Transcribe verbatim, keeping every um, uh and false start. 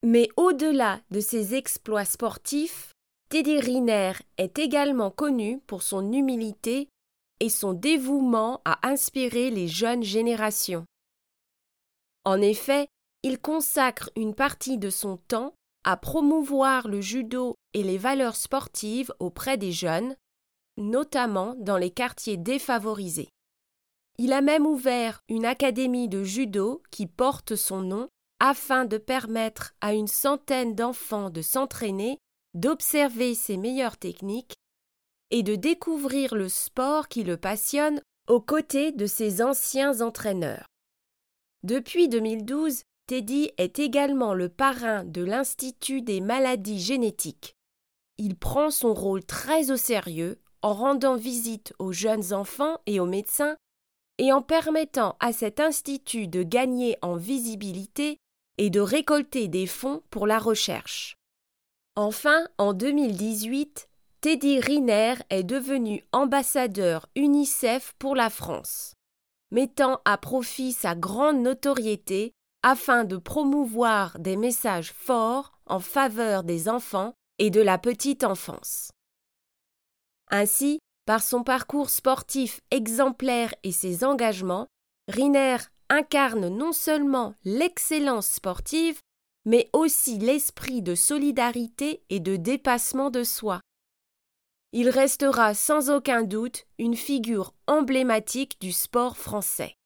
Mais au-delà de ses exploits sportifs, Teddy Riner est également connu pour son humilité et son dévouement à inspirer les jeunes générations. En effet, il consacre une partie de son temps à promouvoir le judo et les valeurs sportives auprès des jeunes, notamment dans les quartiers défavorisés. Il a même ouvert une académie de judo qui porte son nom afin de permettre à une centaine d'enfants de s'entraîner, d'observer ses meilleures techniques et de découvrir le sport qui le passionne aux côtés de ses anciens entraîneurs. Depuis deux mille douze, Teddy est également le parrain de l'Institut des maladies génétiques. Il prend son rôle très au sérieux en rendant visite aux jeunes enfants et aux médecins et en permettant à cet institut de gagner en visibilité et de récolter des fonds pour la recherche. Enfin, en deux mille dix-huit, Teddy Riner est devenu ambassadeur UNICEF pour la France, mettant à profit sa grande notoriété afin de promouvoir des messages forts en faveur des enfants et de la petite enfance. Ainsi, par son parcours sportif exemplaire et ses engagements, Riner incarne non seulement l'excellence sportive, mais aussi l'esprit de solidarité et de dépassement de soi. Il restera sans aucun doute une figure emblématique du sport français.